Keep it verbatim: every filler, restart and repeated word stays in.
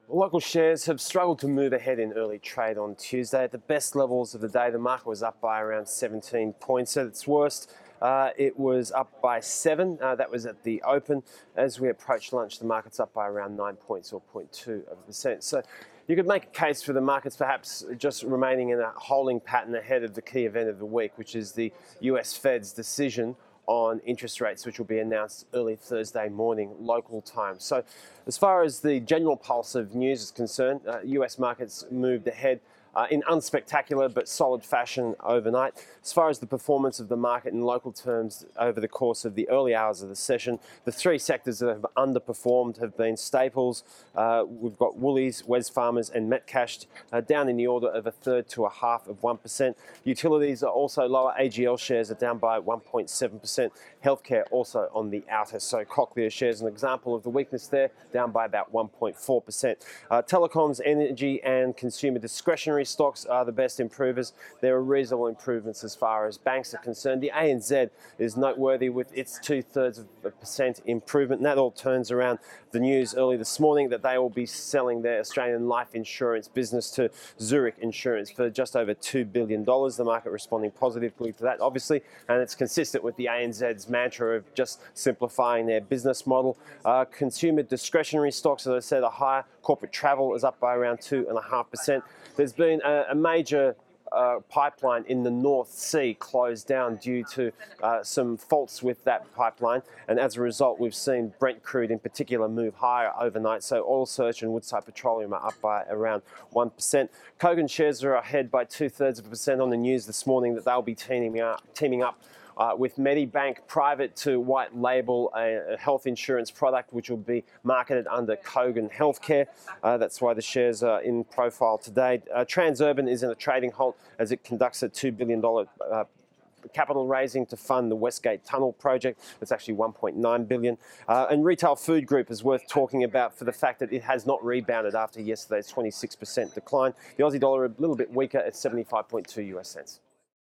Local shares have struggled to move ahead in early trade on Tuesday. At the best levels of the day, the market was up by around seventeen points. At its worst, uh, it was up by seven. Uh, that was at the open. As we approach lunch, the market's up by around nine points or zero point two of a percent. So you could make a case for the markets perhaps just remaining in a holding pattern ahead of the key event of the week, which is the U S Fed's decision on interest rates, which will be announced early Thursday morning local time. So as far as the general pulse of news is concerned, uh, U S markets moved ahead uh, in unspectacular but solid fashion overnight. As far as the performance of the market in local terms over the course of the early hours of the session, the three sectors that have underperformed have been staples. Uh, we've got Woolies, Wesfarmers and Metcash uh, down in the order of a third to a half of one percent. Utilities are also lower. A G L shares are down by one point seven percent. Healthcare also on the outer. So Cochlear shares an example of the weakness there, down by about one point four percent. Uh, telecoms, energy and consumer discretionary stocks are the best improvers. There are reasonable improvements as far as banks are concerned. The A N Z is noteworthy with its two-thirds of a percent improvement. And that all turns around the news early this morning that they will be selling their Australian life insurance business to Zurich Insurance for just over two billion dollars. The market responding positively to that, obviously, and it's consistent with the A N Z's mantra of just simplifying their business model. Uh, consumer discretionary stocks, as I said, are higher. Corporate travel is up by around two point five percent. There's been a, a major Uh, pipeline in the North Sea closed down due to uh, some faults with that pipeline, and as a result we've seen Brent crude in particular move higher overnight. So Oil Search and Woodside Petroleum are up by around one percent. Kogan shares are ahead by two-thirds of a percent on the news this morning that they'll be teaming up, teaming up Uh, with Medibank Private to white label a, a health insurance product which will be marketed under Kogan Healthcare. Uh, that's why the shares are in profile today. Uh, Transurban is in a trading halt as it conducts a two billion dollars uh, capital raising to fund the Westgate Tunnel project. It's actually one point nine billion dollars. Uh, and Retail Food Group is worth talking about for the fact that it has not rebounded after yesterday's twenty-six percent decline. The Aussie dollar a little bit weaker at seventy-five point two US cents.